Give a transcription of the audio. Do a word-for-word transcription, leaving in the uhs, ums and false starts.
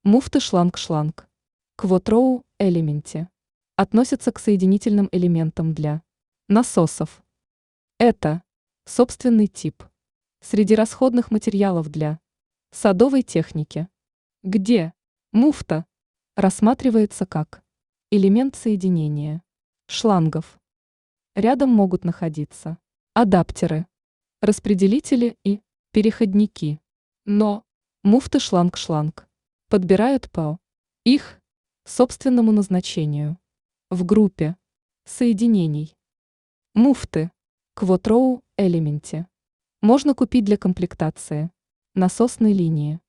Муфты шланг-шланг. Квотроу элементе. Относятся к соединительным элементам для насосов. Это собственный тип. Среди расходных материалов для садовой техники, где муфта рассматривается как элемент соединения шлангов. Рядом могут находиться адаптеры, распределители и переходники. Но муфты шланг-шланг подбирают по их собственному назначению в группе соединений. Муфты Квотроу элементе можно купить для комплектации насосной линии.